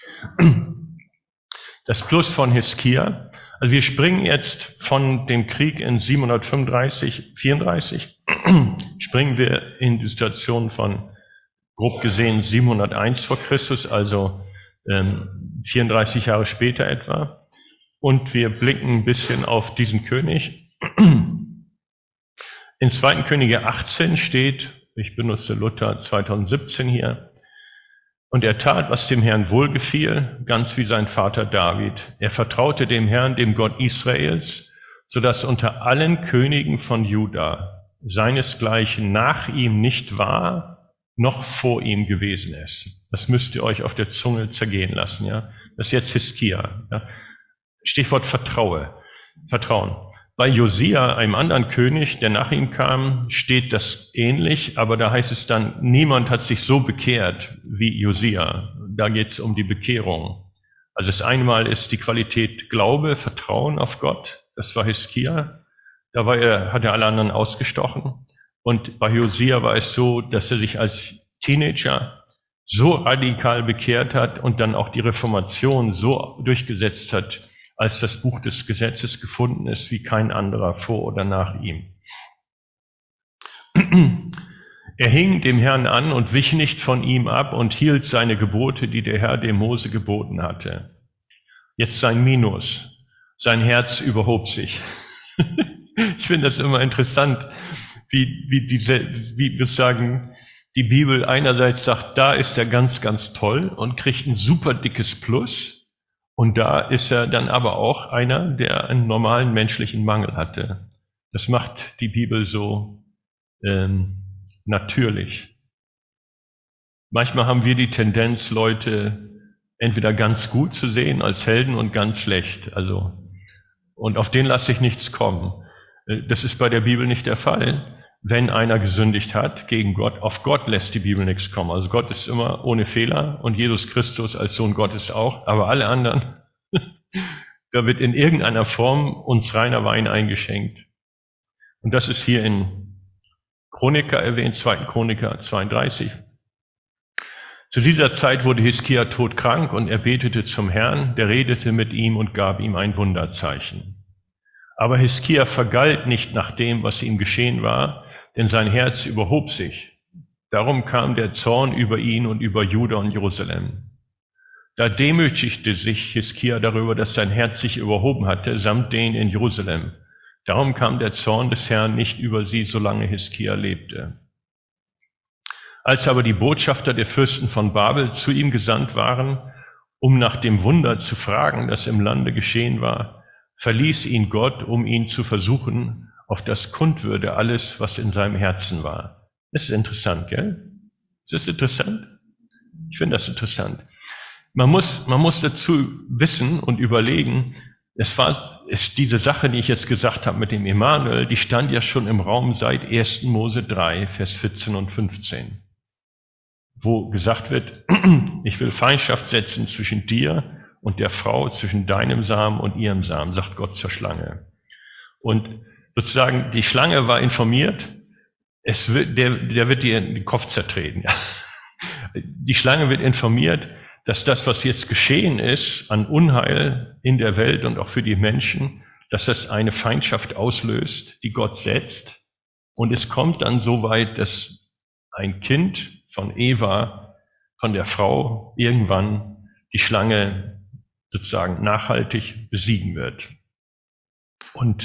Das Plus von Hiskia, also wir springen jetzt von dem Krieg in 734, springen wir in die Situation von, grob gesehen, 701 vor Christus, also 34 Jahre später etwa. Und wir blicken ein bisschen auf diesen König. In 2. Könige 18 steht, ich benutze Luther 2017 hier, und er tat, was dem Herrn wohlgefiel, ganz wie sein Vater David. Er vertraute dem Herrn, dem Gott Israels, sodass unter allen Königen von Juda seinesgleichen nach ihm nicht war, noch vor ihm gewesen ist. Das müsst ihr euch auf der Zunge zergehen lassen, ja. Das ist jetzt Hiskia, ja. Stichwort Vertrauen. Bei Josia, einem anderen König, der nach ihm kam, steht das ähnlich, aber da heißt es dann, niemand hat sich so bekehrt wie Josia. Da geht es um die Bekehrung. Also das eine Mal ist die Qualität Glaube, Vertrauen auf Gott. Das war Hiskia. Da hat er alle anderen ausgestochen. Und bei Josia war es so, dass er sich als Teenager so radikal bekehrt hat und dann auch die Reformation so durchgesetzt hat, als das Buch des Gesetzes gefunden ist, wie kein anderer vor oder nach ihm. Er hing dem Herrn an und wich nicht von ihm ab und hielt seine Gebote, die der Herr dem Mose geboten hatte. Jetzt sein Minus. Sein Herz überhob sich. Ich finde das immer interessant, wie wir sagen, die Bibel einerseits sagt, da ist er ganz, ganz toll und kriegt ein super dickes Plus. Und da ist er dann aber auch einer, der einen normalen menschlichen Mangel hatte. Das macht die Bibel so natürlich. Manchmal haben wir die Tendenz, Leute entweder ganz gut zu sehen als Helden und ganz schlecht. Und auf den lasse ich nichts kommen. Das ist bei der Bibel nicht der Fall. Wenn einer gesündigt hat gegen Gott, auf Gott lässt die Bibel nichts kommen. Also Gott ist immer ohne Fehler und Jesus Christus als Sohn Gottes auch, aber alle anderen, da wird in irgendeiner Form uns reiner Wein eingeschenkt. Und das ist hier in Chroniker erwähnt, 2. Chroniker 32. Zu dieser Zeit wurde Hiskia todkrank und er betete zum Herrn, der redete mit ihm und gab ihm ein Wunderzeichen. Aber Hiskia vergalt nicht nach dem, was ihm geschehen war, denn sein Herz überhob sich. Darum kam der Zorn über ihn und über Juda und Jerusalem. Da demütigte sich Hiskia darüber, dass sein Herz sich überhoben hatte, samt denen in Jerusalem. Darum kam der Zorn des Herrn nicht über sie, solange Hiskia lebte. Als aber die Botschafter der Fürsten von Babel zu ihm gesandt waren, um nach dem Wunder zu fragen, das im Lande geschehen war, verließ ihn Gott, um ihn zu versuchen, auf das kund würde alles, was in seinem Herzen war. Das ist interessant, gell? Ist das interessant? Ich finde das interessant. Man muss dazu wissen und überlegen, diese Sache, die ich jetzt gesagt habe mit dem Emanuel, die stand ja schon im Raum seit 1. Mose 3, Vers 14 und 15, wo gesagt wird, ich will Feindschaft setzen zwischen dir und der Frau, zwischen deinem Samen und ihrem Samen, sagt Gott zur Schlange. Und sozusagen, die Schlange war informiert, der wird dir den Kopf zertreten. Ja. Die Schlange wird informiert, dass das, was jetzt geschehen ist an Unheil in der Welt und auch für die Menschen, dass das eine Feindschaft auslöst, die Gott setzt. Und es kommt dann so weit, dass ein Kind von Eva, von der Frau, irgendwann die Schlange sozusagen nachhaltig besiegen wird. Und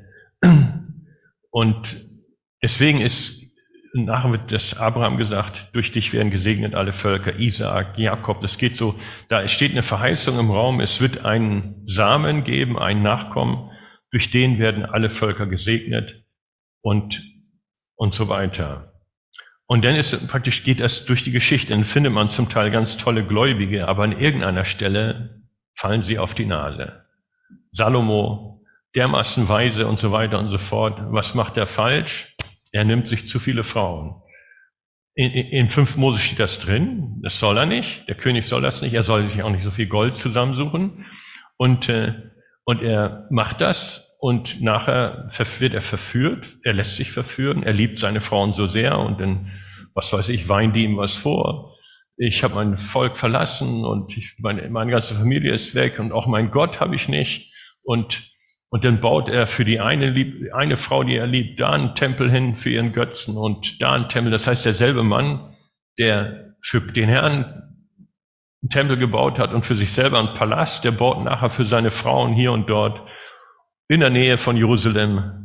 deswegen nachher wird das Abraham gesagt, durch dich werden gesegnet alle Völker, Isaak, Jakob, das geht so, da steht eine Verheißung im Raum, es wird einen Samen geben, einen Nachkommen, durch den werden alle Völker gesegnet und so weiter. Und dann geht das durch die Geschichte, dann findet man zum Teil ganz tolle Gläubige, aber an irgendeiner Stelle fallen sie auf die Nase. Salomo, dermaßen weise und so weiter und so fort. Was macht er falsch? Er nimmt sich zu viele Frauen. In 5 Mose steht das drin, das soll er nicht, der König soll das nicht, er soll sich auch nicht so viel Gold zusammensuchen. Und er macht das und nachher wird er verführt, er lässt sich verführen, er liebt seine Frauen so sehr und dann, was weiß ich, weint die ihm was vor. ich habe mein Volk verlassen und meine ganze Familie ist weg und auch mein Gott habe ich nicht. Und dann baut er für die eine Frau, die er liebt, da einen Tempel hin für ihren Götzen und da einen Tempel. Das heißt, derselbe Mann, der für den Herrn einen Tempel gebaut hat und für sich selber einen Palast, der baut nachher für seine Frauen hier und dort in der Nähe von Jerusalem.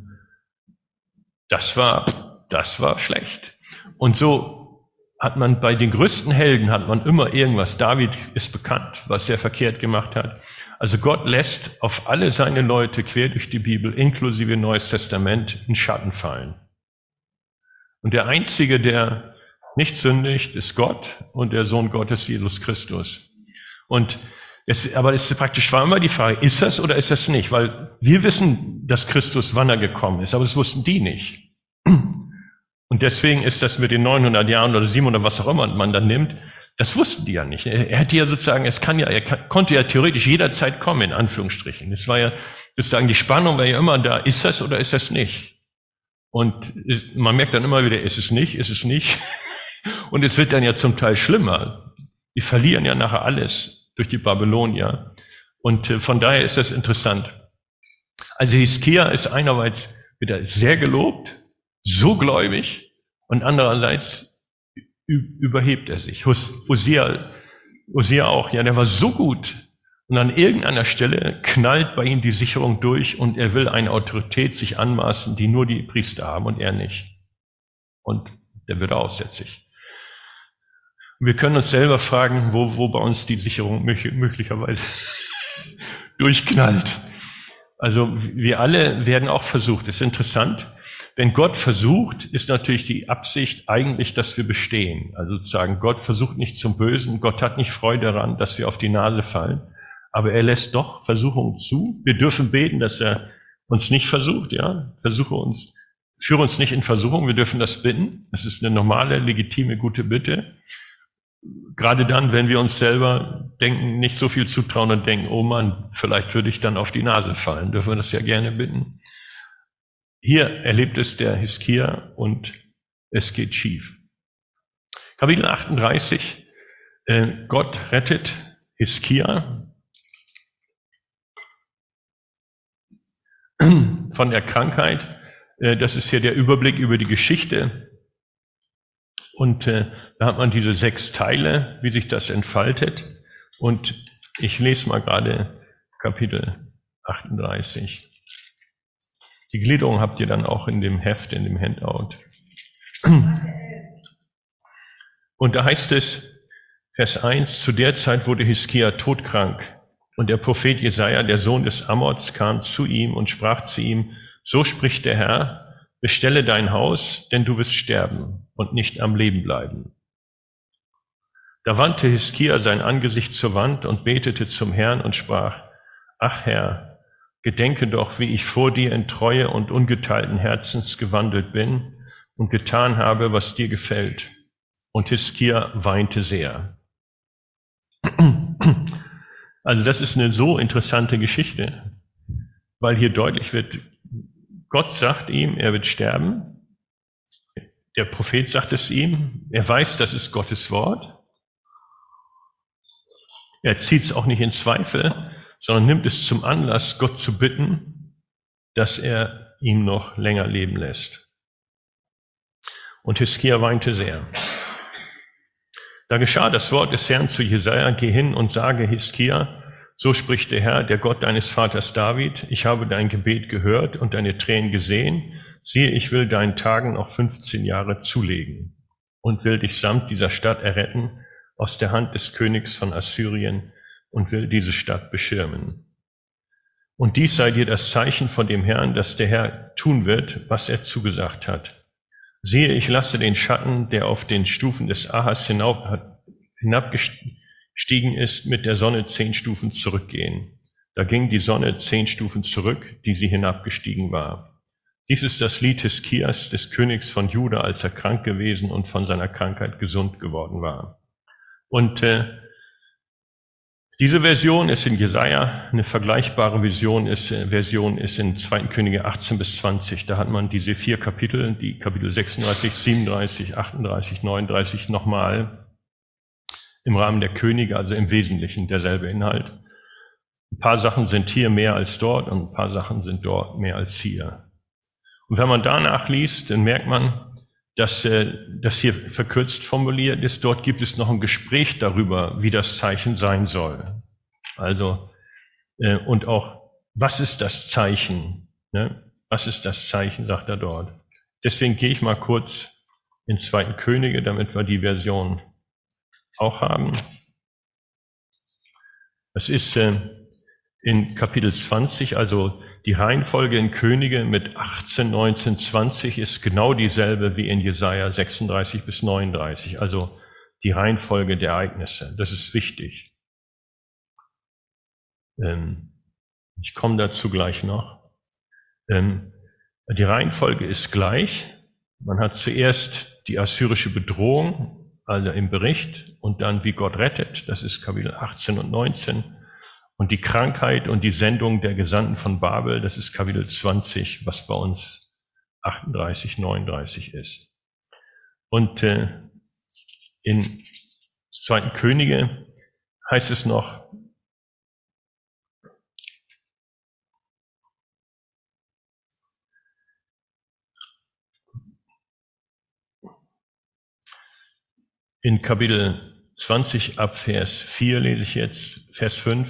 Das war schlecht. Und so hat man bei den größten Helden hat man immer irgendwas. David ist bekannt, was er verkehrt gemacht hat. Also Gott lässt auf alle seine Leute quer durch die Bibel, inklusive Neues Testament, einen Schatten fallen. Und der Einzige, der nicht sündigt, ist Gott und der Sohn Gottes, Jesus Christus. Aber es ist praktisch, war immer die Frage, ist das oder ist das nicht? Weil wir wissen, dass Christus wann er gekommen ist, aber das wussten die nicht. Und deswegen ist das mit den 900 Jahren oder 700, was auch immer man dann nimmt, das wussten die ja nicht. Er hätte ja sozusagen, konnte ja theoretisch jederzeit kommen, in Anführungsstrichen. Es war ja sozusagen, die Spannung war ja immer da, ist das oder ist das nicht? Und man merkt dann immer wieder, ist es nicht, ist es nicht. Und es wird dann ja zum Teil schlimmer. Die verlieren ja nachher alles durch die Babylonier. Und von daher ist das interessant. Also Hiskia ist einerseits wieder sehr gelobt, so gläubig, und andererseits überhebt er sich. Hosea auch, ja, der war so gut. Und an irgendeiner Stelle knallt bei ihm die Sicherung durch und er will eine Autorität sich anmaßen, die nur die Priester haben und er nicht. Und der wird aussätzig. Wir können uns selber fragen, wo bei uns die Sicherung möglicherweise durchknallt. Also wir alle werden auch versucht. Das ist interessant. Wenn Gott versucht, ist natürlich die Absicht eigentlich, dass wir bestehen. Also sozusagen, Gott versucht nicht zum Bösen. Gott hat nicht Freude daran, dass wir auf die Nase fallen. Aber er lässt doch Versuchungen zu. Wir dürfen beten, dass er uns nicht versucht. Ja, führe uns nicht in Versuchung. Wir dürfen das bitten. Das ist eine normale, legitime, gute Bitte. Gerade dann, wenn wir uns selber denken, nicht so viel zutrauen und denken, oh Mann, vielleicht würde ich dann auf die Nase fallen, dürfen wir das ja gerne bitten. Hier erlebt es der Hiskia und es geht schief. Kapitel 38, Gott rettet Hiskia von der Krankheit. Das ist hier der Überblick über die Geschichte. Und da hat man diese 6 Teile, wie sich das entfaltet. Und ich lese mal gerade Kapitel 38. Die Gliederung habt ihr dann auch in dem Heft, in dem Handout. Und da heißt es, Vers 1, zu der Zeit wurde Hiskia todkrank. Und der Prophet Jesaja, der Sohn des Amoz, kam zu ihm und sprach zu ihm, so spricht der Herr, bestelle dein Haus, denn du wirst sterben und nicht am Leben bleiben. Da wandte Hiskia sein Angesicht zur Wand und betete zum Herrn und sprach, ach Herr, gedenke doch, wie ich vor dir in Treue und ungeteilten Herzens gewandelt bin und getan habe, was dir gefällt. Und Hiskia weinte sehr. Also das ist eine so interessante Geschichte, weil hier deutlich wird, Gott sagt ihm, er wird sterben. Der Prophet sagt es ihm. Er weiß, das ist Gottes Wort. Er zieht es auch nicht in Zweifel, sondern nimmt es zum Anlass, Gott zu bitten, dass er ihn noch länger leben lässt. Und Hiskia weinte sehr. Da geschah das Wort des Herrn zu Jesaja, geh hin und sage Hiskia, so spricht der Herr, der Gott deines Vaters David, ich habe dein Gebet gehört und deine Tränen gesehen. Siehe, ich will deinen Tagen noch 15 Jahre zulegen und will dich samt dieser Stadt erretten aus der Hand des Königs von Assyrien und will diese Stadt beschirmen. Und dies sei dir das Zeichen von dem Herrn, dass der Herr tun wird, was er zugesagt hat. Siehe, ich lasse den Schatten, der auf den Stufen des Ahas hinabgestiegen ist, mit der Sonne 10 Stufen zurückgehen. Da ging die Sonne 10 Stufen zurück, die sie hinabgestiegen war. Dies ist das Lied Hiskias, des Königs von Juda, als er krank gewesen und von seiner Krankheit gesund geworden war. Und diese Version ist in Jesaja, eine vergleichbare Version ist in 2. Könige 18 bis 20. Da hat man diese 4 Kapitel, die Kapitel 36, 37, 38, 39 nochmal im Rahmen der Könige, also im Wesentlichen derselbe Inhalt. Ein paar Sachen sind hier mehr als dort und ein paar Sachen sind dort mehr als hier. Und wenn man danach liest, dann merkt man, dass das hier verkürzt formuliert ist. Dort gibt es noch ein Gespräch darüber, wie das Zeichen sein soll. Also, und auch, was ist das Zeichen? Ne? Was ist das Zeichen, sagt er dort. Deswegen gehe ich mal kurz in 2. Könige, damit wir die Version auch haben. Das ist in Kapitel 20, also die Reihenfolge in Könige mit 18, 19, 20 ist genau dieselbe wie in Jesaja 36 bis 39, also die Reihenfolge der Ereignisse. Das ist wichtig. Ich komme dazu gleich noch. Die Reihenfolge ist gleich. Man hat zuerst die assyrische Bedrohung, also im Bericht, und dann wie Gott rettet, das ist Kapitel 18 und 19. Und die Krankheit und die Sendung der Gesandten von Babel, das ist Kapitel 20, was bei uns 38, 39 ist. Und in 2. Könige heißt es noch, in Kapitel 20 ab Vers 4 lese ich jetzt, Vers 5.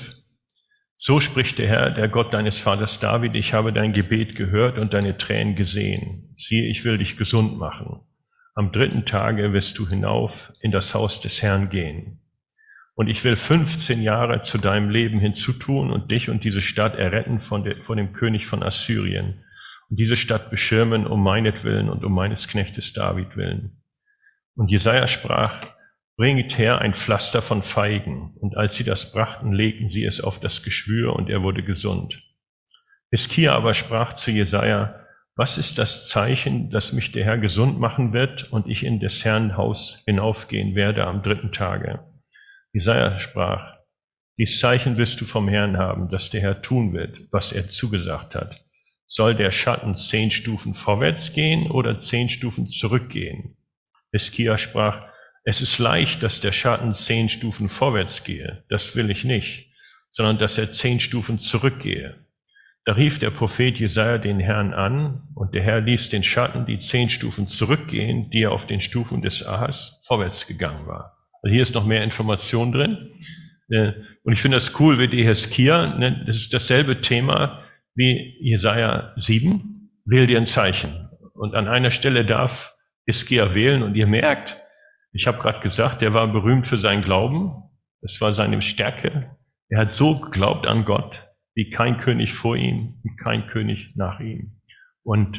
So spricht der Herr, der Gott deines Vaters David, ich habe dein Gebet gehört und deine Tränen gesehen. Siehe, ich will dich gesund machen. Am 3. Tage wirst du hinauf in das Haus des Herrn gehen. Und ich will 15 Jahre zu deinem Leben hinzutun und dich und diese Stadt erretten vor dem König von Assyrien und diese Stadt beschirmen um meinetwillen und um meines Knechtes David willen. Und Jesaja sprach, bringet her ein Pflaster von Feigen. Und als sie das brachten, legten sie es auf das Geschwür und er wurde gesund. Hiskia aber sprach zu Jesaja, was ist das Zeichen, dass mich der Herr gesund machen wird und ich in des Herrn Haus hinaufgehen werde am 3. Tage? Jesaja sprach, dies Zeichen wirst du vom Herrn haben, dass der Herr tun wird, was er zugesagt hat. Soll der Schatten 10 Stufen vorwärts gehen oder 10 Stufen zurückgehen? Hiskia sprach, es ist leicht, dass der Schatten 10 Stufen vorwärts gehe. Das will ich nicht, sondern dass er 10 Stufen zurückgehe. Da rief der Prophet Jesaja den Herrn an und der Herr ließ den Schatten die 10 Stufen zurückgehen, die er auf den Stufen des Ahas vorwärts gegangen war. Also hier ist noch mehr Information drin. Und ich finde das cool, wie die Hiskia, das ist dasselbe Thema wie Jesaja 7, wähl dir ein Zeichen. Und an einer Stelle darf Hiskia wählen und ihr merkt, ich habe gerade gesagt, er war berühmt für seinen Glauben, das war seine Stärke. Er hat so geglaubt an Gott, wie kein König vor ihm und kein König nach ihm. Und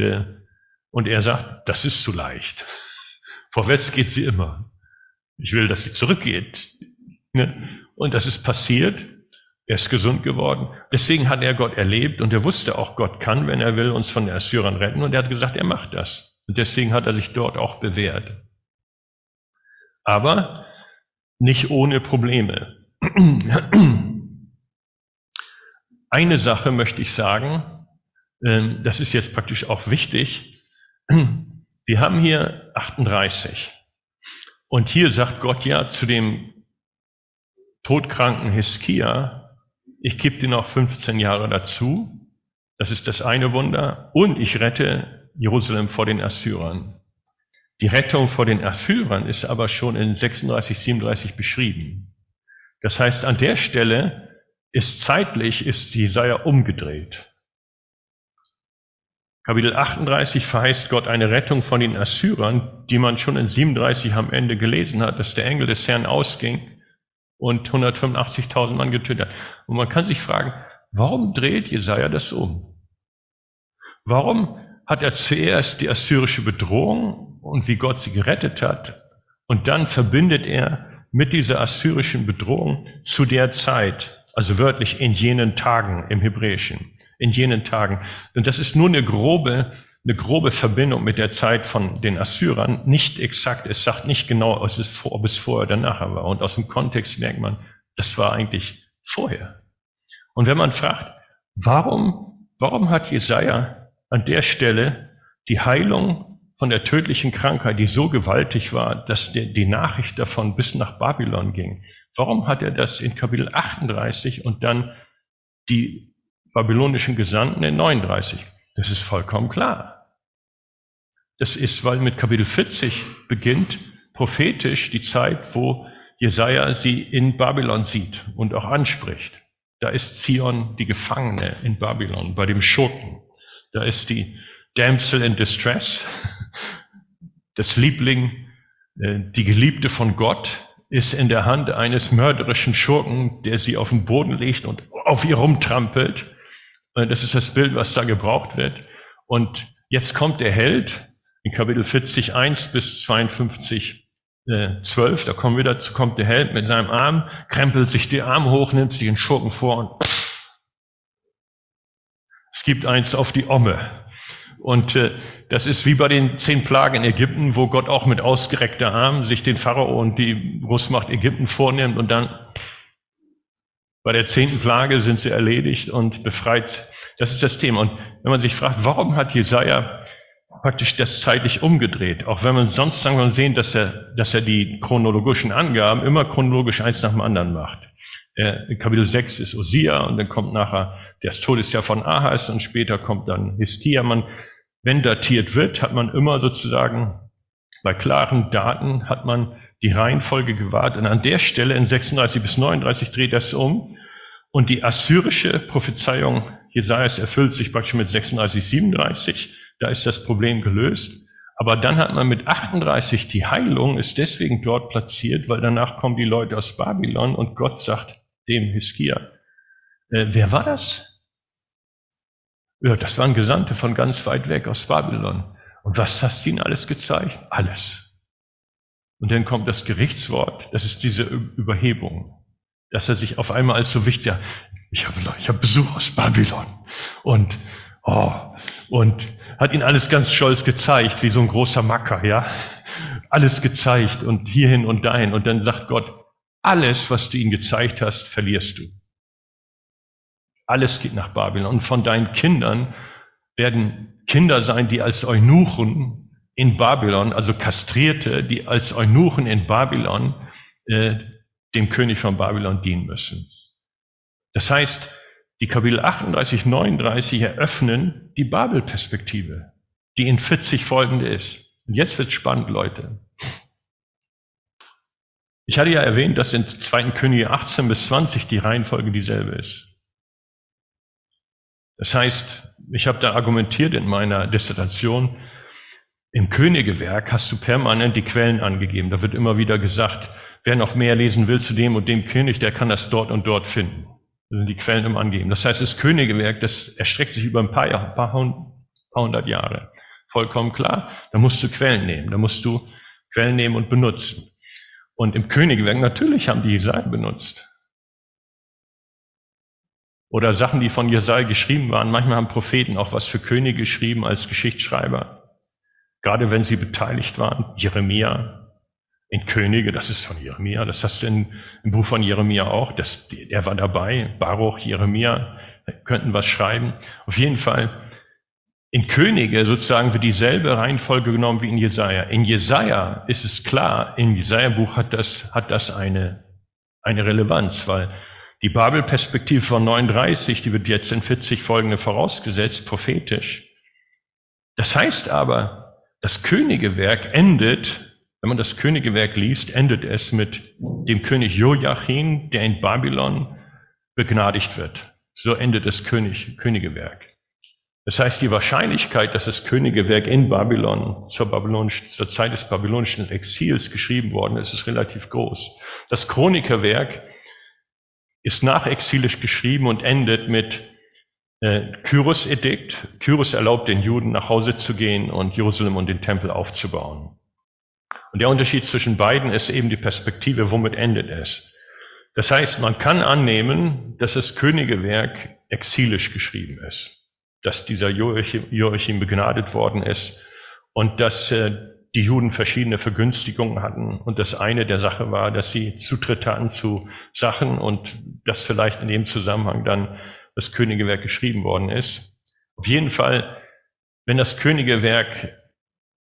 er sagt, das ist zu leicht. Vorwärts geht sie immer. Ich will, dass sie zurückgeht. Und das ist passiert. Er ist gesund geworden. Deswegen hat er Gott erlebt und er wusste auch, Gott kann, wenn er will, uns von den Assyrern retten. Und er hat gesagt, er macht das. Und deswegen hat er sich dort auch bewährt. Aber nicht ohne Probleme. Eine Sache möchte ich sagen, das ist jetzt praktisch auch wichtig. Wir haben hier 38. Und hier sagt Gott ja zu dem todkranken Hiskia, ich gebe dir noch 15 Jahre dazu. Das ist das eine Wunder. Und ich rette Jerusalem vor den Assyrern. Die Rettung vor den Assyrern ist aber schon in 36, 37 beschrieben. Das heißt, an der Stelle ist Jesaja umgedreht. Kapitel 38 verheißt Gott eine Rettung von den Assyrern, die man schon in 37 am Ende gelesen hat, dass der Engel des Herrn ausging und 185.000 Mann getötet hat. Und man kann sich fragen, warum dreht Jesaja das um? Warum hat er zuerst die assyrische Bedrohung und wie Gott sie gerettet hat und dann verbindet er mit dieser assyrischen Bedrohung zu der Zeit, also wörtlich in jenen Tagen im Hebräischen, in jenen Tagen. Und das ist nur eine grobe Verbindung mit der Zeit von den Assyrern, nicht exakt, es sagt nicht genau, ob es vorher oder nachher war. Und aus dem Kontext merkt man, das war eigentlich vorher. Und wenn man fragt, warum hat Jesaja an der Stelle die Heilung von der tödlichen Krankheit, die so gewaltig war, dass die Nachricht davon bis nach Babylon ging. Warum hat er das in Kapitel 38 und dann die babylonischen Gesandten in 39? Das ist vollkommen klar. Das ist, weil mit Kapitel 40 beginnt prophetisch die Zeit, wo Jesaja sie in Babylon sieht und auch anspricht. Da ist Zion die Gefangene in Babylon, bei dem Schurken. Da ist die Damsel in Distress, das Liebling, die Geliebte von Gott, ist in der Hand eines mörderischen Schurken, der sie auf den Boden legt und auf ihr rumtrampelt. Das ist das Bild, was da gebraucht wird. Und jetzt kommt der Held in Kapitel 40, 1 bis 52, 12, da kommt der Held mit seinem Arm, krempelt sich die Arme hoch, nimmt sich den Schurken vor und es gibt eins auf die Omme. Und das ist wie bei den 10 Plagen in Ägypten, wo Gott auch mit ausgereckter Arm sich den Pharao und die Großmacht Ägypten vornimmt und dann bei der 10. Plage sind sie erledigt und befreit. Das ist das Thema. Und wenn man sich fragt, warum hat Jesaja praktisch das zeitlich umgedreht? Auch wenn man sonst sagen wir sehen, dass er die chronologischen Angaben immer chronologisch eins nach dem anderen macht. In Kapitel 6 ist Osia und dann kommt nachher das Todesjahr von Ahas und später kommt dann Hiskia. Wenn datiert wird, hat man immer sozusagen bei klaren Daten hat man die Reihenfolge gewahrt und an der Stelle in 36 bis 39 dreht das um und die assyrische Prophezeiung Jesajas erfüllt sich praktisch mit 36, 37. Da ist das Problem gelöst. Aber dann hat man mit 38 die Heilung, ist deswegen dort platziert, weil danach kommen die Leute aus Babylon und Gott sagt dem Hiskia, wer war das? Ja, das waren Gesandte von ganz weit weg aus Babylon. Und was hast du ihnen alles gezeigt? Alles. Und dann kommt das Gerichtswort, das ist diese Überhebung, dass er sich auf einmal als so wichtig, ich habe Besuch aus Babylon und hat ihnen alles ganz stolz gezeigt, wie so ein großer Macker, ja. Alles gezeigt und hierhin und dahin. Und dann sagt Gott, alles, was du ihnen gezeigt hast, verlierst du. Alles geht nach Babylon. Und von deinen Kindern werden Kinder sein, die als Eunuchen in Babylon, also Kastrierte, die als Eunuchen in Babylon dem König von Babylon dienen müssen. Das heißt, die Kapitel 38, 39 eröffnen die Babelperspektive, die in 40 folgende ist. Und jetzt wird spannend, Leute. Ich hatte ja erwähnt, dass in 2. Könige 18 bis 20 die Reihenfolge dieselbe ist. Das heißt, ich habe da argumentiert in meiner Dissertation, im Königewerk hast du permanent die Quellen angegeben. Da wird immer wieder gesagt, wer noch mehr lesen will zu dem und dem König, der kann das dort und dort finden. Das sind die Quellen im Angeben. Das heißt, das Königewerk, das erstreckt sich über ein paar hundert Jahre. Vollkommen klar. Da musst du Quellen nehmen. Da musst du Quellen nehmen und benutzen. Und im Königewerk, natürlich haben die Jesaja benutzt. Oder Sachen, die von Jesaja geschrieben waren. Manchmal haben Propheten auch was für Könige geschrieben als Geschichtsschreiber. Gerade wenn sie beteiligt waren. Jeremia. In Könige, das ist von Jeremia, das hast du im Buch von Jeremia auch, der war dabei, Baruch, Jeremia, könnten was schreiben. Auf jeden Fall, in Könige sozusagen wird dieselbe Reihenfolge genommen wie in Jesaja. In Jesaja ist es klar, im Jesaja-Buch hat das eine Relevanz, weil die Babelperspektive von 39, die wird jetzt in 40 folgende vorausgesetzt, prophetisch. Das heißt aber, das Königewerk endet, wenn man das Königewerk liest, endet es mit dem König Joachim, der in Babylon begnadigt wird. So endet das Königewerk. Das heißt, die Wahrscheinlichkeit, dass das Königewerk in Babylon zur Zeit des babylonischen Exils geschrieben worden ist, ist relativ groß. Das Chronikerwerk ist nachexilisch geschrieben und endet mit Kyros-Edikt. Kyros erlaubt den Juden, nach Hause zu gehen und Jerusalem und den Tempel aufzubauen. Und der Unterschied zwischen beiden ist eben die Perspektive, womit endet es. Das heißt, man kann annehmen, dass das Königewerk exilisch geschrieben ist, dass dieser Joachim begnadet worden ist und dass die Juden verschiedene Vergünstigungen hatten und das eine der Sache war, dass sie Zutritt hatten zu Sachen und dass vielleicht in dem Zusammenhang dann das Königewerk geschrieben worden ist. Auf jeden Fall, wenn das Königewerk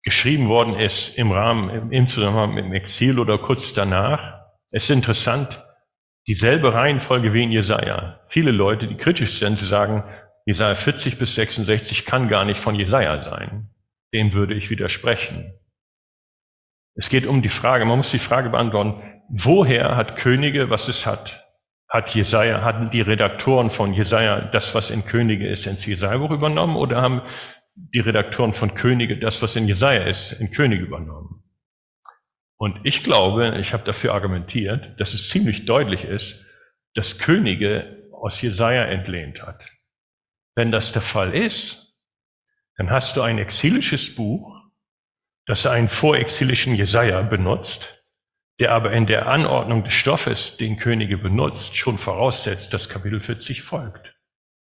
geschrieben worden ist im Zusammenhang mit dem Exil oder kurz danach. Es ist interessant, dieselbe Reihenfolge wie in Jesaja. Viele Leute, die kritisch sind, sagen, Jesaja 40 bis 66 kann gar nicht von Jesaja sein. Dem würde ich widersprechen. Es geht um die Frage, man muss die Frage beantworten, woher hat Könige, was es hat? Hatten die Redaktoren von Jesaja das, was in Könige ist, ins Jesaja-Buch übernommen, oder haben die Redaktoren von Könige das, was in Jesaja ist, in Könige übernommen? Und ich glaube, ich habe dafür argumentiert, dass es ziemlich deutlich ist, dass Könige aus Jesaja entlehnt hat. Wenn das der Fall ist, dann hast du ein exilisches Buch, das einen vorexilischen Jesaja benutzt, der aber in der Anordnung des Stoffes, den Könige benutzt, schon voraussetzt, dass Kapitel 40 folgt.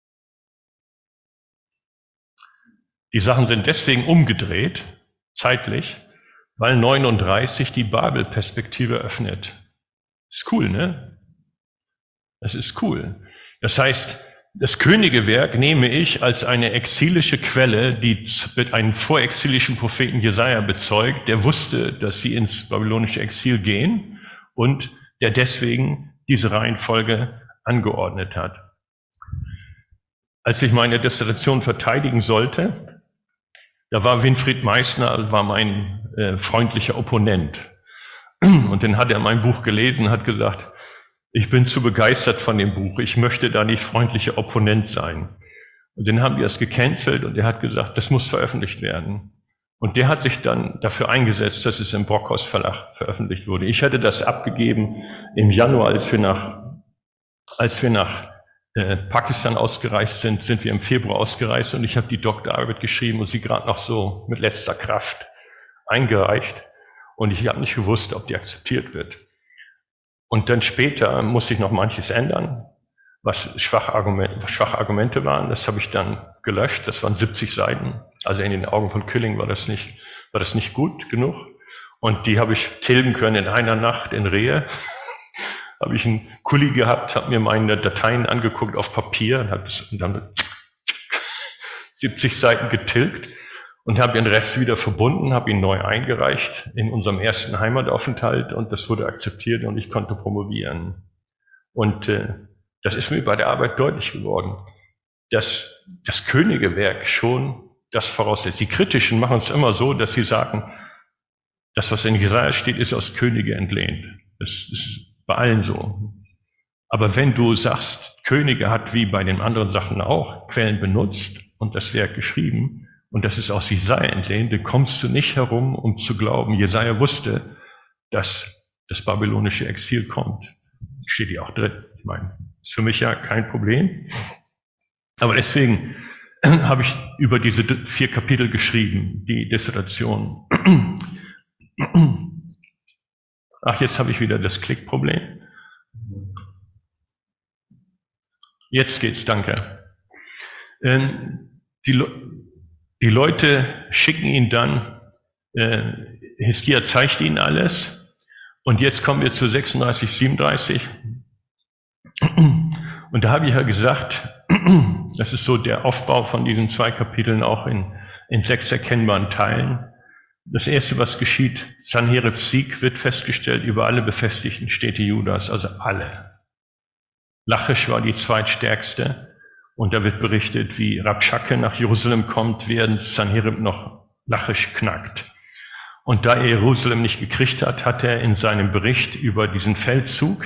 Die Sachen sind deswegen umgedreht, zeitlich, weil 39 die Babelperspektive öffnet. Ist cool, ne? Das ist cool. Das heißt, das Königewerk nehme ich als eine exilische Quelle, die mit einem vorexilischen Propheten Jesaja bezeugt, der wusste, dass sie ins babylonische Exil gehen und der deswegen diese Reihenfolge angeordnet hat. Als ich meine Dissertation verteidigen sollte, da war Winfried Meissner, war mein freundlicher Opponent. Und dann hat er mein Buch gelesen und hat gesagt, ich bin zu begeistert von dem Buch, ich möchte da nicht freundlicher Opponent sein. Und dann haben die das gecancelt und er hat gesagt, das muss veröffentlicht werden. Und der hat sich dann dafür eingesetzt, dass es im Brockhaus Verlag veröffentlicht wurde. Ich hatte das abgegeben im Januar, als wir nach Pakistan ausgereist sind, sind wir im Februar ausgereist und ich habe die Doktorarbeit geschrieben und sie gerade noch so mit letzter Kraft eingereicht. Und ich habe nicht gewusst, ob die akzeptiert wird. Und dann später musste ich noch manches ändern, was schwache Argumente waren. Das habe ich dann gelöscht. Das waren 70 Seiten. Also in den Augen von Killing war das nicht gut genug. Und die habe ich tilgen können in einer Nacht in Rehe. Habe ich einen Kuli gehabt, habe mir meine Dateien angeguckt auf Papier und habe dann 70 Seiten getilgt und habe den Rest wieder verbunden, habe ihn neu eingereicht in unserem ersten Heimataufenthalt und das wurde akzeptiert und ich konnte promovieren. Und das ist mir bei der Arbeit deutlich geworden, dass das Königewerk schon das voraussetzt. Die Kritischen machen es immer so, dass sie sagen, das, was in Jesaja steht, ist aus Könige entlehnt. Das ist bei allen so. Aber wenn du sagst, Könige hat wie bei den anderen Sachen auch Quellen benutzt und das Werk geschrieben, und das ist aus Jesaja entlehnt, dann kommst du nicht herum, um zu glauben, Jesaja wusste, dass das babylonische Exil kommt. Steht hier auch drin. Ich meine, ist für mich ja kein Problem. Aber deswegen habe ich über diese 4 Kapitel geschrieben, die Dissertation. Ach, jetzt habe ich wieder das Klickproblem. Jetzt geht's, danke. Die Leute schicken ihn dann, Hiskia zeigt ihnen alles. Und jetzt kommen wir zu 36, 37. Und da habe ich ja gesagt, das ist so der Aufbau von diesen 2 Kapiteln auch in 6 erkennbaren Teilen. Das erste, was geschieht, Sanheribs Sieg wird festgestellt über alle befestigten Städte Judas, also alle. Lachisch war die zweitstärkste. Und da wird berichtet, wie Rabschake nach Jerusalem kommt, während Sanherib noch Lachisch knackt. Und da er Jerusalem nicht gekriegt hat, hat er in seinem Bericht über diesen Feldzug,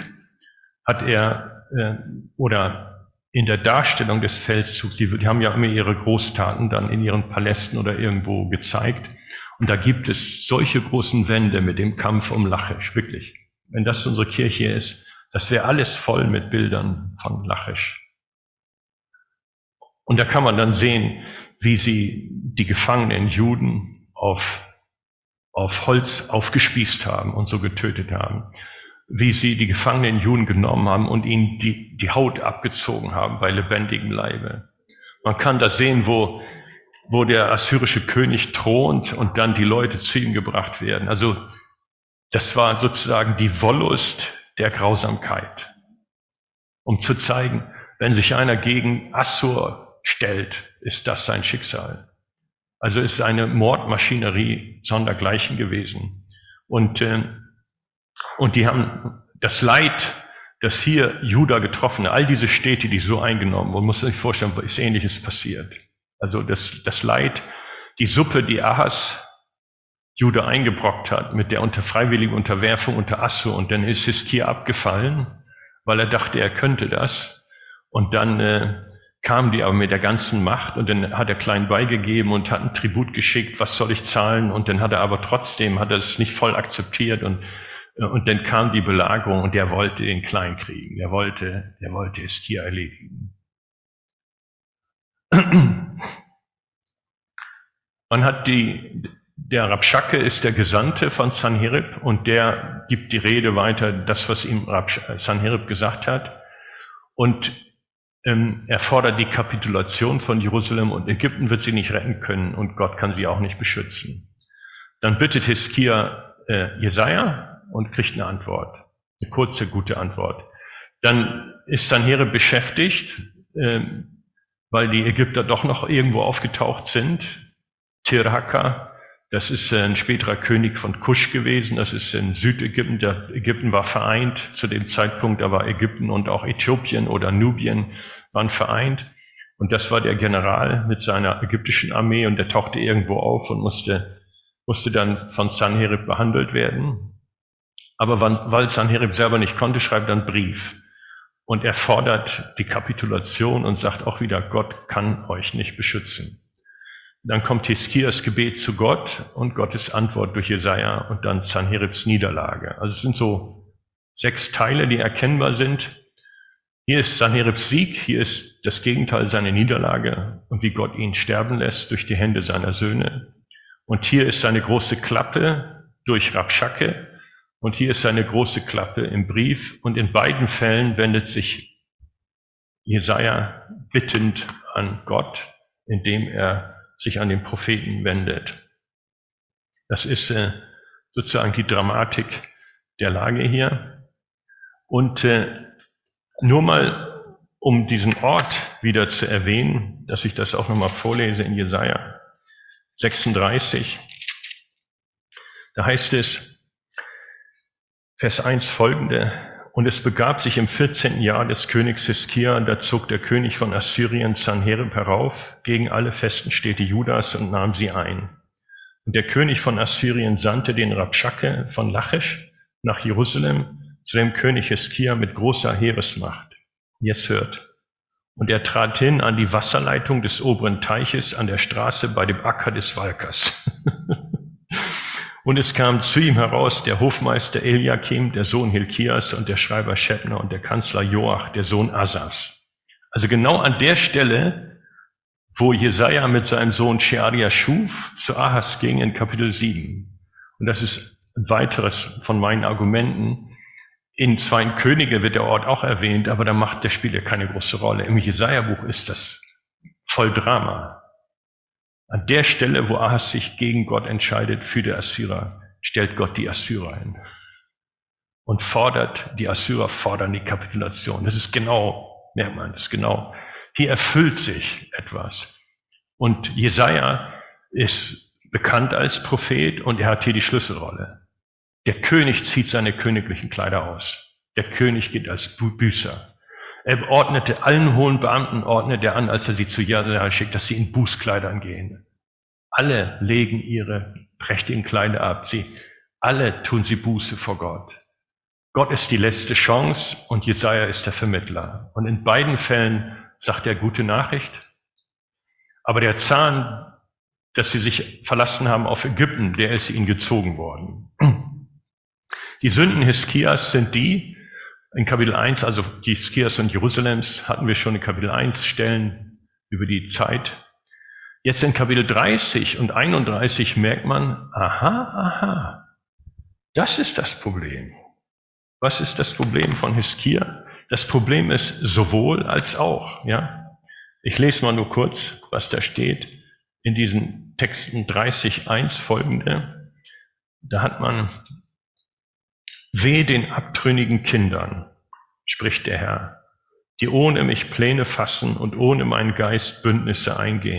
oder in der Darstellung des Feldzugs, die haben ja immer ihre Großtaten dann in ihren Palästen oder irgendwo gezeigt. Und da gibt es solche großen Wände mit dem Kampf um Lachisch, wirklich. Wenn das unsere Kirche ist, das wäre alles voll mit Bildern von Lachisch. Und da kann man dann sehen, wie sie die gefangenen Juden auf Holz aufgespießt haben und so getötet haben. Wie sie die gefangenen Juden genommen haben und ihnen die Haut abgezogen haben bei lebendigem Leibe. Man kann da sehen, wo der assyrische König thront und dann die Leute zu ihm gebracht werden. Also das war sozusagen die Wollust der Grausamkeit, um zu zeigen, wenn sich einer gegen Assur stellt, ist das sein Schicksal. Also es ist eine Mordmaschinerie sondergleichen gewesen. Und die haben das Leid, das hier Juda getroffen hat, all diese Städte, die so eingenommen wurden, muss man sich vorstellen, ist Ähnliches passiert. Also das Leid, die Suppe, die Ahas Juda eingebrockt hat, mit der freiwilligen Unterwerfung unter Assur, und dann ist Hiskia abgefallen, weil er dachte, er könnte das. Und dann kamen die aber mit der ganzen Macht, und dann hat er klein beigegeben und hat einen Tribut geschickt, was soll ich zahlen? Und dann hat er aber trotzdem, hat er es nicht voll akzeptiert, und dann kam die Belagerung, und der wollte ihn klein kriegen. Der wollte Hiskia erledigen. Man hat der Rabschake ist der Gesandte von Sanherib, und der gibt die Rede weiter, das, was ihm Sanherib gesagt hat. Und er fordert die Kapitulation von Jerusalem, und Ägypten wird sie nicht retten können, und Gott kann sie auch nicht beschützen. Dann bittet Hiskia Jesaja und kriegt eine Antwort, eine kurze, gute Antwort. Dann ist Sanherib beschäftigt, weil die Ägypter doch noch irgendwo aufgetaucht sind. Tirhaka, das ist ein späterer König von Kusch gewesen, das ist in Südägypten. Ägypten war vereint zu dem Zeitpunkt, da war Ägypten und auch Äthiopien oder Nubien waren vereint. Und das war der General mit seiner ägyptischen Armee, und der tauchte irgendwo auf und musste dann von Sanherib behandelt werden. Aber weil Sanherib selber nicht konnte, schreibt er einen Brief. Und er fordert die Kapitulation und sagt auch wieder, Gott kann euch nicht beschützen. Dann kommt Hiskias Gebet zu Gott und Gottes Antwort durch Jesaja und dann Sanheribs Niederlage. Also es sind so 6 Teile, die erkennbar sind. Hier ist Sanheribs Sieg, hier ist das Gegenteil seiner Niederlage und wie Gott ihn sterben lässt durch die Hände seiner Söhne. Und hier ist seine große Klappe durch Rabschake und hier ist seine große Klappe im Brief. Und in beiden Fällen wendet sich Jesaja bittend an Gott, indem er sich an den Propheten wendet. Das ist sozusagen die Dramatik der Lage hier. Und nur mal, um diesen Ort wieder zu erwähnen, dass ich das auch nochmal vorlese in Jesaja 36. Da heißt es, Vers 1 folgende: Und es begab sich im 14. Jahr des Königs Hiskia, da zog der König von Assyrien Sanherib herauf gegen alle festen Städte Judas und nahm sie ein. Und der König von Assyrien sandte den Rabschake von Lachisch nach Jerusalem zu dem König Hiskia mit großer Heeresmacht. Jetzt hört. Und er trat hin an die Wasserleitung des oberen Teiches an der Straße bei dem Acker des Walkers. Und es kam zu ihm heraus der Hofmeister Eliakim, der Sohn Hilkias, und der Schreiber Schebner und der Kanzler Joach, der Sohn Asas. Also genau an der Stelle, wo Jesaja mit seinem Sohn Shearia schuf, zu Ahas ging in Kapitel 7. Und das ist ein weiteres von meinen Argumenten. In 2. Könige wird der Ort auch erwähnt, aber der spielt ja keine große Rolle. Im Jesaja-Buch ist das voll Drama. An der Stelle, wo Ahas sich gegen Gott entscheidet für die Assyrer, stellt Gott die Assyrer hin. Und die Assyrer fordern die Kapitulation. Das ist genau, merkt man, das ist genau. Hier erfüllt sich etwas. Und Jesaja ist bekannt als Prophet und er hat hier die Schlüsselrolle. Der König zieht seine königlichen Kleider aus. Der König geht als Büßer. Er ordnete allen hohen Beamten, an, als er sie zu Jesaja schickt, dass sie in Bußkleidern gehen. Alle legen ihre prächtigen Kleider ab. Alle tun sie Buße vor Gott. Gott ist die letzte Chance und Jesaja ist der Vermittler. Und in beiden Fällen sagt er gute Nachricht. Aber der Zahn, dass sie sich verlassen haben auf Ägypten, der ist ihnen gezogen worden. Die Sünden Hiskias sind die, in Kapitel 1, also die Hiskias und Jerusalems, hatten wir schon in Kapitel 1 Stellen über die Zeit. Jetzt in Kapitel 30 und 31 merkt man, aha, das ist das Problem. Was ist das Problem von Hiskia? Das Problem ist sowohl als auch, ja. Ich lese mal nur kurz, was da steht in diesen Texten 30,1 folgende. Da hat man: Weh den abtrünnigen Kindern, spricht der Herr, die ohne mich Pläne fassen und ohne meinen Geist Bündnisse eingehen,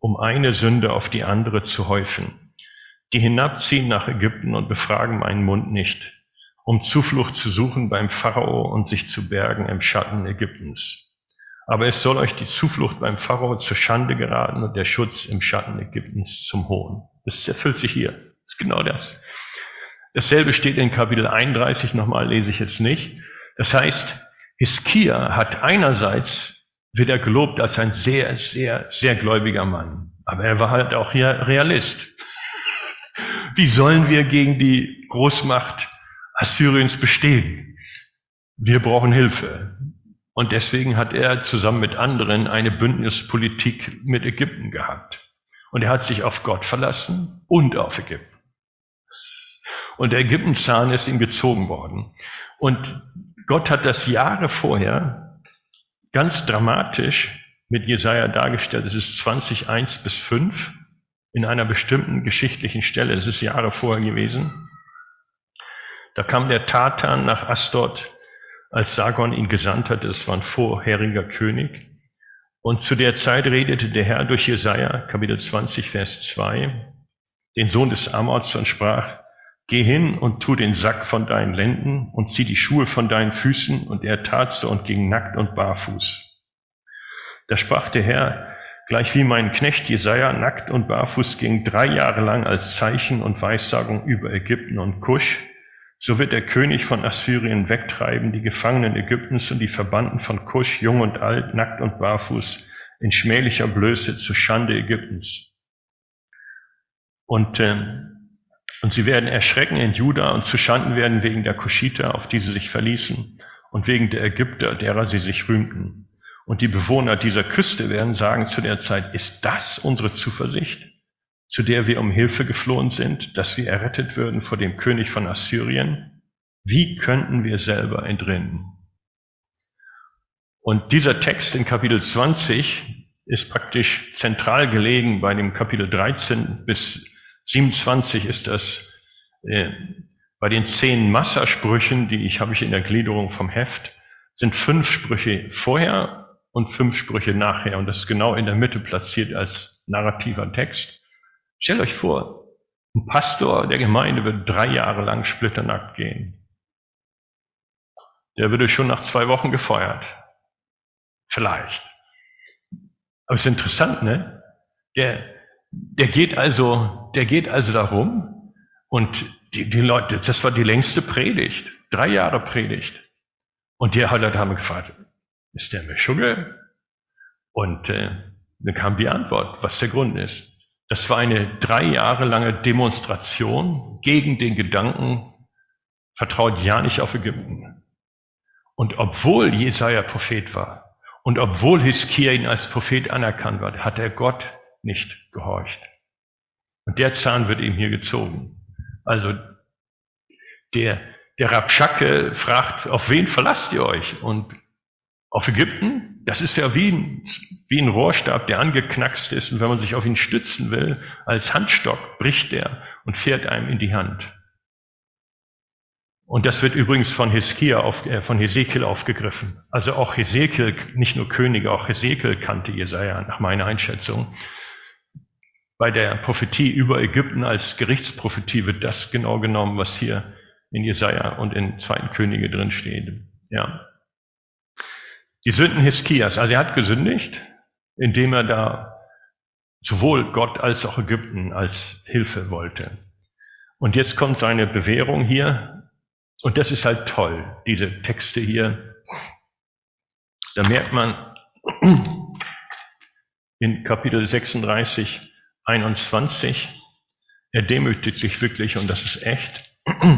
um eine Sünde auf die andere zu häufen, die hinabziehen nach Ägypten und befragen meinen Mund nicht, um Zuflucht zu suchen beim Pharao und sich zu bergen im Schatten Ägyptens. Aber es soll euch die Zuflucht beim Pharao zur Schande geraten und der Schutz im Schatten Ägyptens zum Hohn. Das erfüllt sich hier. Das ist genau das. Dasselbe steht in Kapitel 31, nochmal lese ich jetzt nicht. Das heißt, Hiskia hat einerseits, wird er gelobt als ein sehr, sehr, sehr gläubiger Mann. Aber er war halt auch hier Realist. Wie sollen wir gegen die Großmacht Assyriens bestehen? Wir brauchen Hilfe. Und deswegen hat er zusammen mit anderen eine Bündnispolitik mit Ägypten gehabt. Und er hat sich auf Gott verlassen und auf Ägypten. Und der Ägyptenzahn ist ihm gezogen worden. Und Gott hat das Jahre vorher ganz dramatisch mit Jesaja dargestellt. Es ist 20:1-5 in einer bestimmten geschichtlichen Stelle. Es ist Jahre vorher gewesen. Da kam der Tatan nach Asdod, als Sargon ihn gesandt hatte. Es war ein vorheriger König. Und zu der Zeit redete der Herr durch Jesaja, Kapitel 20, Vers 2, den Sohn des Amoz, und sprach: Geh hin und tu den Sack von deinen Lenden und zieh die Schuhe von deinen Füßen. Und er tat so und ging nackt und barfuß. Da sprach der Herr: Gleich wie mein Knecht Jesaja nackt und barfuß ging 3 Jahre lang als Zeichen und Weissagung über Ägypten und Kusch, so wird der König von Assyrien wegtreiben, die Gefangenen Ägyptens und die Verbannten von Kusch, jung und alt, nackt und barfuß, in schmählicher Blöße zur Schande Ägyptens. Und sie werden erschrecken in Juda und zu Schanden werden wegen der Kuschiter, auf die sie sich verließen, und wegen der Ägypter, derer sie sich rühmten. Und die Bewohner dieser Küste werden sagen zu der Zeit: Ist das unsere Zuversicht, zu der wir um Hilfe geflohen sind, dass wir errettet würden vor dem König von Assyrien? Wie könnten wir selber entrinnen? Und dieser Text in Kapitel 20 ist praktisch zentral gelegen. Bei dem Kapitel 13 bis 27 ist das bei den 10 Massasprüchen, habe ich in der Gliederung vom Heft, sind 5 Sprüche vorher und 5 Sprüche nachher. Und das ist genau in der Mitte platziert als narrativer Text. Stellt euch vor, ein Pastor der Gemeinde wird 3 Jahre lang splitternackt gehen. Der würde schon nach 2 Wochen gefeuert. Vielleicht. Aber es ist interessant, ne? Der geht also darum und die Leute, das war die längste Predigt, 3 Jahre Predigt. Und die haben gefragt: Ist der Meschugge? Und dann kam die Antwort, was der Grund ist. Das war eine 3 Jahre lange Demonstration gegen den Gedanken, vertraut ja nicht auf Ägypten. Und obwohl Jesaja Prophet war und obwohl Hiskia ihn als Prophet anerkannt war, hat er Gott nicht gehorcht. Und der Zahn wird ihm hier gezogen. Also der Rabschake fragt: Auf wen verlasst ihr euch? Und auf Ägypten? Das ist ja wie ein Rohrstab, der angeknackst ist, und wenn man sich auf ihn stützen will, als Handstock bricht er und fährt einem in die Hand. Und das wird übrigens von Hesekiel aufgegriffen. Also auch Hesekiel, nicht nur Könige, auch Hesekiel kannte Jesaja nach meiner Einschätzung. Bei der Prophetie über Ägypten als Gerichtsprophetie wird das genau genommen, was hier in Jesaja und in 2. Könige drin steht. Ja. Die Sünden Hiskias, also er hat gesündigt, indem er da sowohl Gott als auch Ägypten als Hilfe wollte. Und jetzt kommt seine Bewährung hier, und das ist halt toll, diese Texte hier. Da merkt man in Kapitel 36, 21, er demütigt sich wirklich, und das ist echt.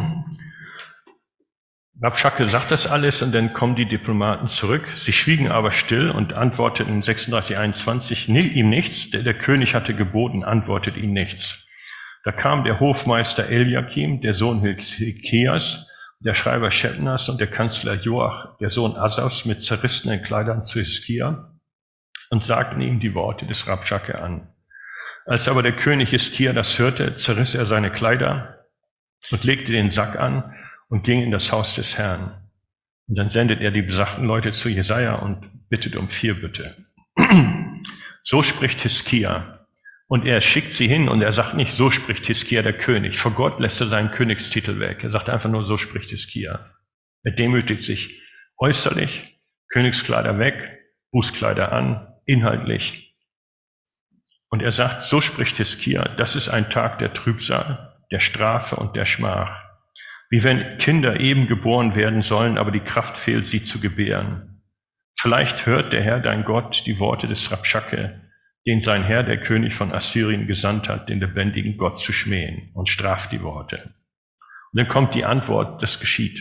Rabschake sagt das alles, und dann kommen die Diplomaten zurück. Sie schwiegen aber still und antworteten 36, 21 ihm nichts. Der König hatte geboten, antwortet ihm nichts. Da kam der Hofmeister Eliakim, der Sohn Hilkias, der Schreiber Schebnas und der Kanzler Joach, der Sohn Asafs, mit zerrissenen Kleidern zu Hiskia und sagten ihm die Worte des Rabschake an. Als aber der König Hiskia das hörte, zerriss er seine Kleider und legte den Sack an und ging in das Haus des Herrn. Und dann sendet er die besagten Leute zu Jesaja und bittet um Fürbitte. So spricht Hiskia: Und er schickt sie hin und er sagt nicht, so spricht Hiskia der König. Vor Gott lässt er seinen Königstitel weg. Er sagt einfach nur, so spricht Hiskia. Er demütigt sich äußerlich, Königskleider weg, Bußkleider an, inhaltlich. Und er sagt, so spricht Hiskia, das ist ein Tag der Trübsal, der Strafe und der Schmach. Wie wenn Kinder eben geboren werden sollen, aber die Kraft fehlt, sie zu gebären. Vielleicht hört der Herr, dein Gott, die Worte des Rabschake, den sein Herr, der König von Assyrien, gesandt hat, den lebendigen Gott zu schmähen, und straft die Worte. Und dann kommt die Antwort, das geschieht.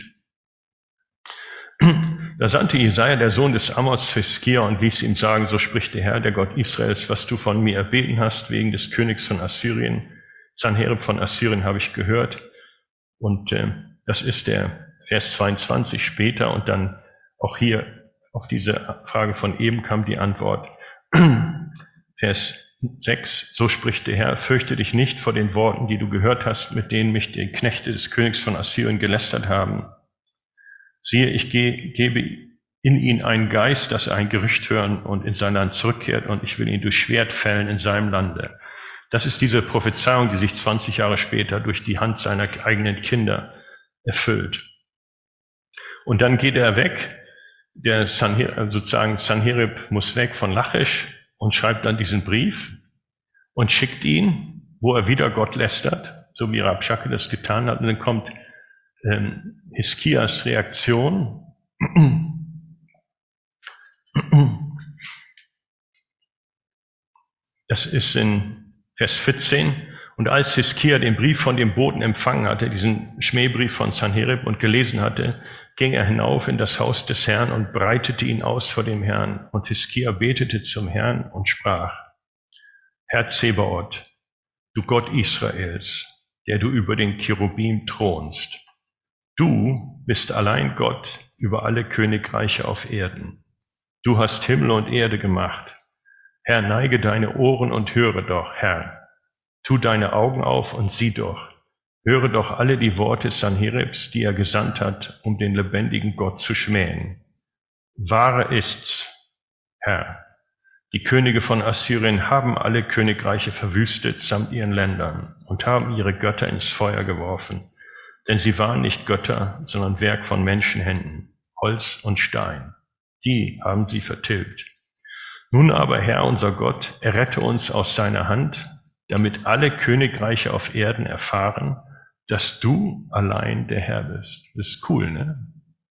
Da sandte Jesaja, der Sohn des Amos, Hiskia und ließ ihm sagen, so spricht der Herr, der Gott Israels, was du von mir erbeten hast, wegen des Königs von Assyrien. Sanherib von Assyrien habe ich gehört. Und das ist der Vers 22 später. Und dann auch hier auf diese Frage von eben kam die Antwort. Vers 6, so spricht der Herr, fürchte dich nicht vor den Worten, die du gehört hast, mit denen mich die Knechte des Königs von Assyrien gelästert haben. Siehe, ich gebe in ihn einen Geist, dass er ein Gerücht hören und in sein Land zurückkehrt, und ich will ihn durch Schwert fällen in seinem Lande. Das ist diese Prophezeiung, die sich 20 Jahre später durch die Hand seiner eigenen Kinder erfüllt. Und dann geht er weg, Sanherib muss weg von Lachisch und schreibt dann diesen Brief und schickt ihn, wo er wieder Gott lästert, so wie Rabschake das getan hat. Und dann kommt Hiskias Reaktion. Das ist in Vers 14. Und als Hiskia den Brief von dem Boten empfangen hatte, diesen Schmähbrief von Sanherib, und gelesen hatte, ging er hinauf in das Haus des Herrn und breitete ihn aus vor dem Herrn. Und Hiskia betete zum Herrn und sprach, Herr Zebaoth, du Gott Israels, der du über den Cherubim thronst, du bist allein Gott über alle Königreiche auf Erden. Du hast Himmel und Erde gemacht. Herr, neige deine Ohren und höre doch, Herr. Tu deine Augen auf und sieh doch. Höre doch alle die Worte Sanheribs, die er gesandt hat, um den lebendigen Gott zu schmähen. Wahre ist's, Herr. Die Könige von Assyrien haben alle Königreiche verwüstet samt ihren Ländern und haben ihre Götter ins Feuer geworfen. Denn sie waren nicht Götter, sondern Werk von Menschenhänden, Holz und Stein. Die haben sie vertilgt. Nun aber, Herr unser Gott, errette uns aus seiner Hand, damit alle Königreiche auf Erden erfahren, dass du allein der Herr bist. Das ist cool, ne?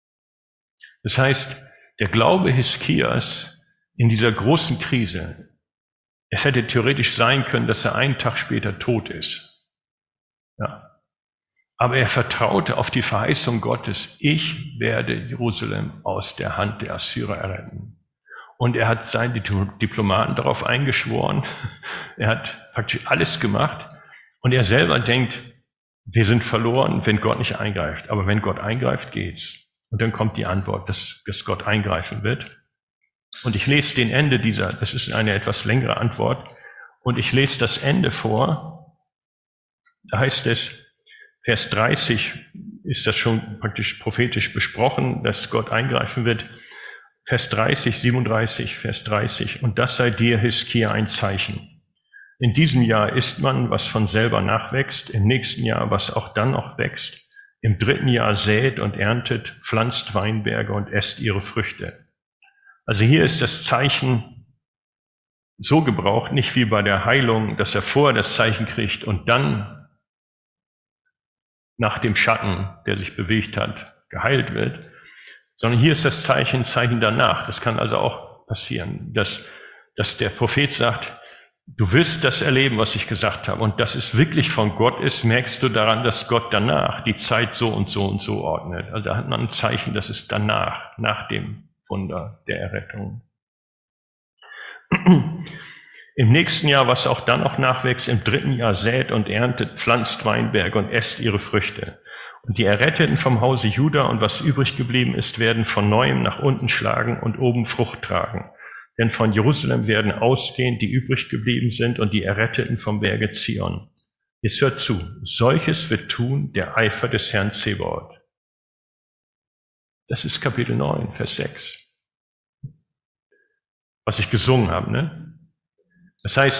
Das heißt, der Glaube Hiskias in dieser großen Krise, es hätte theoretisch sein können, dass er einen Tag später tot ist. Ja. Aber er vertraute auf die Verheißung Gottes, ich werde Jerusalem aus der Hand der Assyrer erretten. Und er hat seine Diplomaten darauf eingeschworen. Er hat praktisch alles gemacht. Und er selber denkt, wir sind verloren, wenn Gott nicht eingreift. Aber wenn Gott eingreift, geht's. Und dann kommt die Antwort, dass Gott eingreifen wird. Und ich lese den Ende das ist eine etwas längere Antwort. Und ich lese das Ende vor. Da heißt es, Vers 30 ist das schon praktisch prophetisch besprochen, dass Gott eingreifen wird. Vers 30, 37, Vers 30. Und das sei dir, Hiskia, ein Zeichen. In diesem Jahr isst man, was von selber nachwächst, im nächsten Jahr, was auch dann noch wächst. Im dritten Jahr sät und erntet, pflanzt Weinberge und esst ihre Früchte. Also hier ist das Zeichen so gebraucht, nicht wie bei der Heilung, dass er vorher das Zeichen kriegt und dann nach dem Schatten, der sich bewegt hat, geheilt wird, sondern hier ist das Zeichen danach. Das kann also auch passieren, dass der Prophet sagt, du wirst das erleben, was ich gesagt habe, und dass es wirklich von Gott ist, merkst du daran, dass Gott danach die Zeit so und so und so ordnet. Also da hat man ein Zeichen, dass es danach, nach dem Wunder der Errettung. Im nächsten Jahr, was auch dann noch nachwächst, im dritten Jahr sät und erntet, pflanzt Weinberge und esst ihre Früchte. Und die Erretteten vom Hause Juda und was übrig geblieben ist, werden von neuem nach unten schlagen und oben Frucht tragen. Denn von Jerusalem werden ausgehen, die übrig geblieben sind, und die Erretteten vom Berge Zion. Jetzt hört zu, solches wird tun der Eifer des Herrn Zebaoth. Das ist Kapitel 9, Vers 6. Was ich gesungen habe, ne? Das heißt,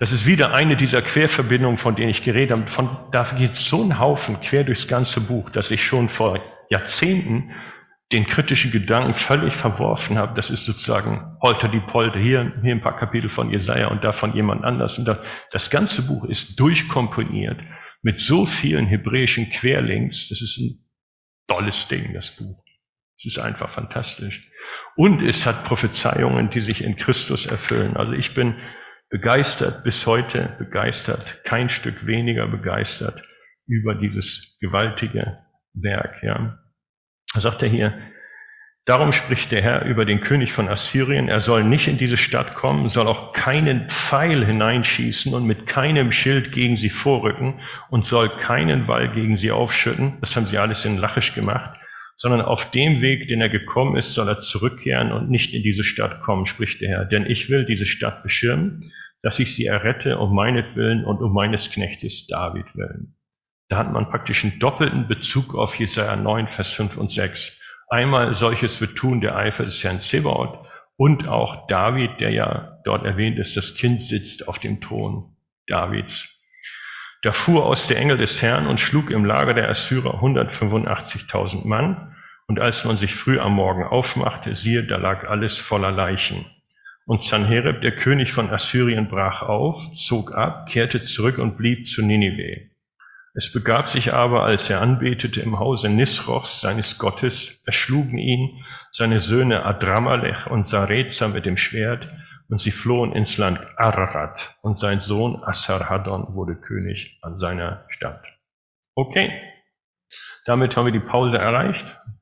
Das ist wieder eine dieser Querverbindungen, von denen ich geredet habe. Da geht so ein Haufen quer durchs ganze Buch, dass ich schon vor Jahrzehnten den kritischen Gedanken völlig verworfen habe. Das ist sozusagen Holter die Polter, hier ein paar Kapitel von Jesaja und da von jemand anders. Und das ganze Buch ist durchkomponiert mit so vielen hebräischen Querlinks. Das ist ein tolles Ding, das Buch. Es ist einfach fantastisch. Und es hat Prophezeiungen, die sich in Christus erfüllen. Also ich bin begeistert, bis heute begeistert, kein Stück weniger begeistert über dieses gewaltige Werk. Ja. Da sagt er hier, darum spricht der Herr über den König von Assyrien, er soll nicht in diese Stadt kommen, soll auch keinen Pfeil hineinschießen und mit keinem Schild gegen sie vorrücken und soll keinen Wall gegen sie aufschütten, das haben sie alles in Lachisch gemacht, sondern auf dem Weg, den er gekommen ist, soll er zurückkehren und nicht in diese Stadt kommen, spricht der Herr. Denn ich will diese Stadt beschirmen, dass ich sie errette um meinetwillen und um meines Knechtes David willen. Da hat man praktisch einen doppelten Bezug auf Jesaja 9, Vers 5 und 6. Einmal solches wird tun der Eifer des Herrn Zebaoth und auch David, der ja dort erwähnt ist, das Kind sitzt auf dem Thron Davids. Da fuhr aus der Engel des Herrn und schlug im Lager der Assyrer 185.000 Mann. Und als man sich früh am Morgen aufmachte, siehe, da lag alles voller Leichen. Und Sanherib, der König von Assyrien, brach auf, zog ab, kehrte zurück und blieb zu Ninive. Es begab sich aber, als er anbetete im Hause Nisrochs, seines Gottes, erschlugen ihn seine Söhne Adramalech und Sareza mit dem Schwert, und sie flohen ins Land Ararat, und sein Sohn Asarhaddon wurde König an seiner Stadt. Okay, damit haben wir die Pause erreicht.